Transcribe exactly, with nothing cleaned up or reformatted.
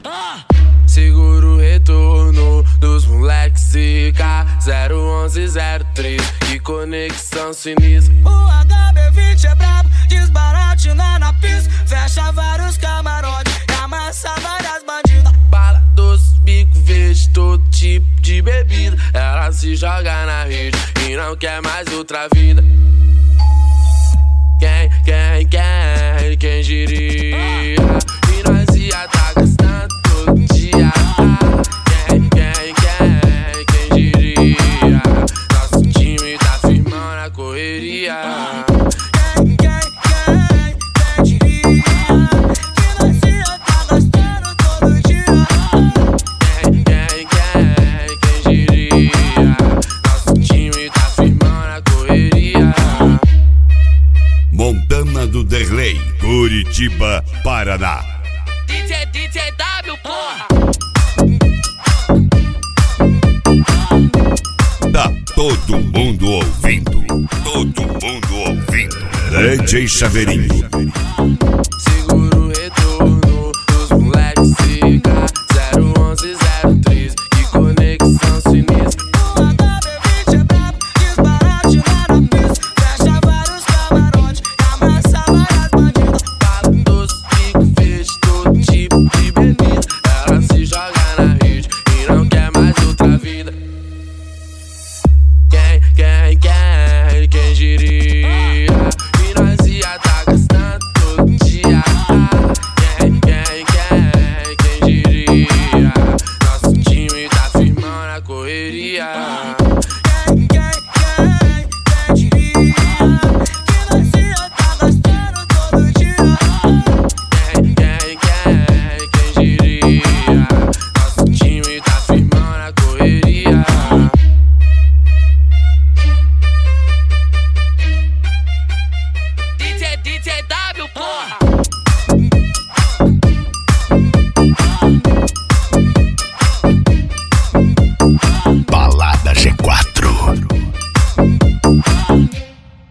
Segura o retorno dos moleques zica. Zero onze zero três, que conexão sinistra. O H B vinte é brabo, desbaratina na pista. Fecha vários camarotes e amassa várias bandidas. Bala doce, bico verde, todo tipo de bebida. Ela se joga na rede e não quer mais outra vida. Quem, quem, quem, quem diria? E nós ia tá gastando todo dia. Quem, quem, quem, quem diria? Nosso time tá firmando a correria. Quem, quem, quem, quem diria? Que nós ia tá gastando todo dia. Quem, quem, quem, quem diria? Nosso time tá firmando a correria. Montana do Derlei, Curitiba, Paraná. D J, D J W, porra! Tá todo mundo ouvindo. Todo mundo ouvindo. D J Chaveirinho.